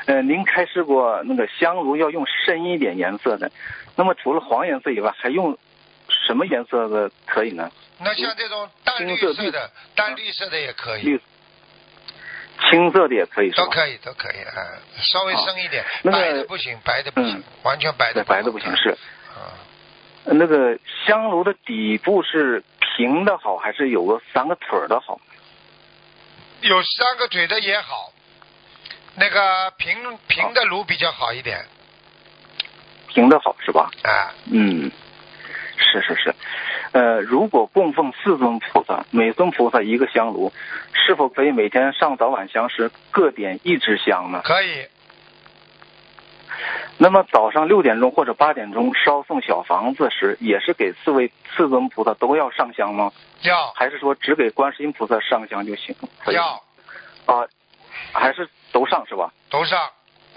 您开示过那个香炉要用深一点颜色的，那么除了黄颜色以外，还用什么颜色的可以呢？ 那像这种淡绿色的，淡绿色的也可以， 青色的也可以， 都可以稍微深一点，白的不行，白的不行，完全白的不行是。那个香炉的底部是平的好，还是有个3个腿的好？ 有3个腿的也好，那个平的炉比较好一点。 平的好是吧？ 啊， 是。如果供奉4尊菩萨，每尊菩萨一个香炉，是否可以每天上早晚香时各点1支香呢？ 可以。 那么早上6点钟或者8点钟烧送小房子时，也是给4尊菩萨都要上香吗？ 要。 还是说只给观世音菩萨上香就行？ 要。 还是都上是吧？ 都上。